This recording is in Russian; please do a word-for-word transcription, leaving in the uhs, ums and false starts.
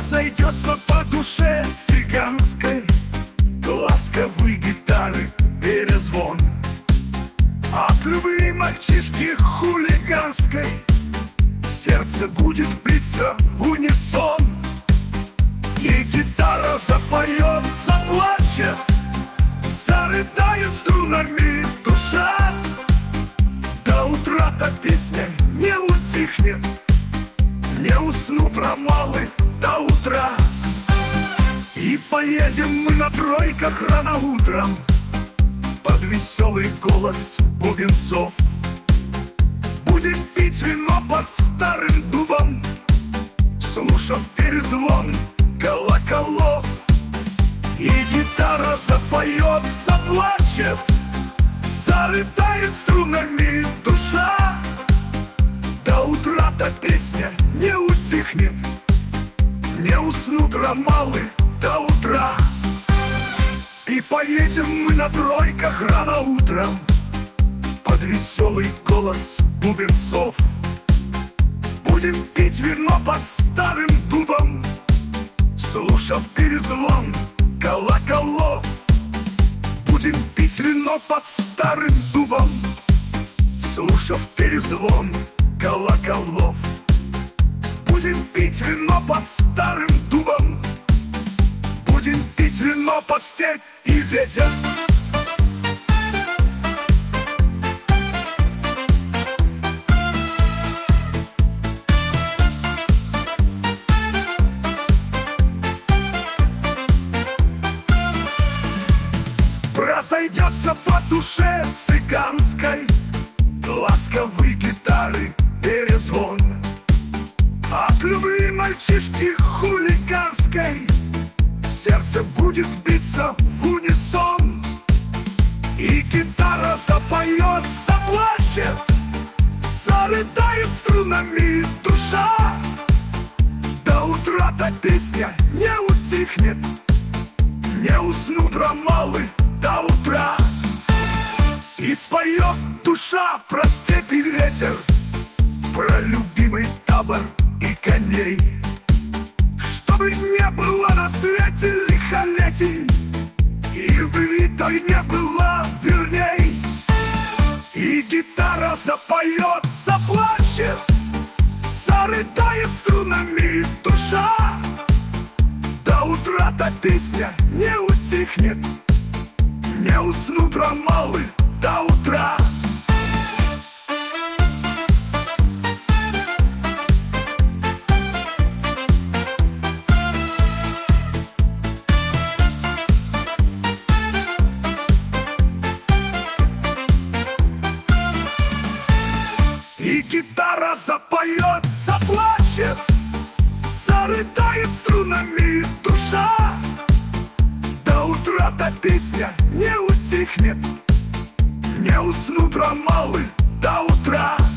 разойдется по душе цыганской, ласковые гитары перезвон. От любви мальчишки хулиганской сердце будет биться в унисон. И гитара запоет, заплачет, зарыдает струнами душа. До утра-то песня не утихнет, не уснут ромалы до утра. И поедем мы на тройках рано утром под веселый голос бубенцов. Будем пить вино под старым дубом, слушав перезвон колоколов. И гитара запоет, заплачет, зарыдает струнами душа. До утра-то песня не утихнет, не уснут ромалы до утра. И поедем мы на тройках рано утром под веселый голос бубенцов. Будем пить вино под старым дубом, слушав перезвон колоколов. Будем пить вино под старым дубом, слушав перезвон колоколов. Будем пить вино под старым дубом, будем пить вино под степь и ветер. Разойдется по душе цыганской ласковые гитары перезвон. От любви мальчишки хулиганской сердце будет биться в унисон. И гитара запоет, заплачет, зарыдает струнами душа. До утра-то песня не утихнет, не уснут ромалы до утра. И споет душа про степь и ветер, про любимый табор и коней. Чтобы не было на свете лихолетий, и любви той не было верней. И гитара запоет, заплачет, зарыдает струнами душа. До утра-то песня не утихнет, не уснут ромалы до утра. И гитара запоет, заплачет, зарыдает струнами душа. До утра-то песня не утихнет, не уснут ромалы до утра.